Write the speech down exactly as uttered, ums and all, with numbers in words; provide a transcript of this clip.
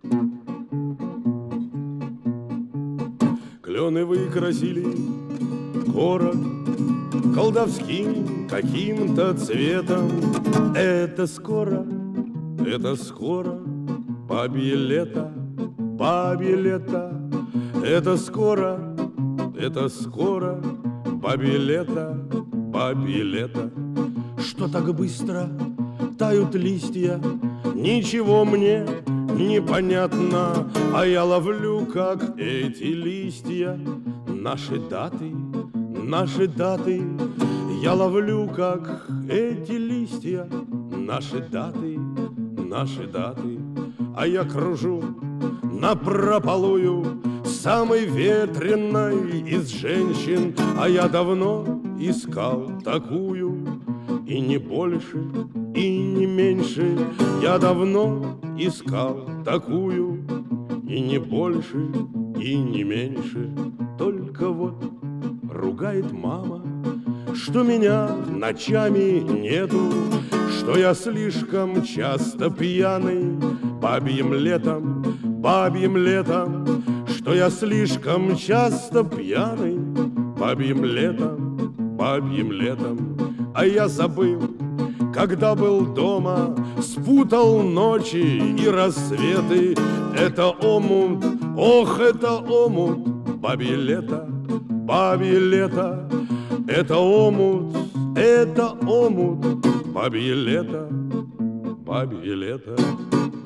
Клены выкрасили город колдовским каким-то цветом. Это скоро, это скоро бабье лето, бабье лето. Это скоро, это скоро бабье лето, бабье лето. Что так быстро тают листья, ничего мне непонятно, а я ловлю, как эти листья, наши даты, наши даты. Я ловлю, как эти листья, наши даты, наши даты. А я кружу напропалую самой ветреной из женщин, а я давно искал такую, и не больше, и не меньше. Я давно искал такую, и не больше, и не меньше. Только вот ругает мама, что меня ночами нету, что я слишком часто пьяный бабьим летом, бабьим летом, что я слишком часто пьяный бабьим летом, бабьим летом. А я забыл, когда был дома, спутал ночи и рассветы. Это омут, ох, это омут, бабье лето, бабье лето. Это омут, это омут, бабье лето, бабье лето.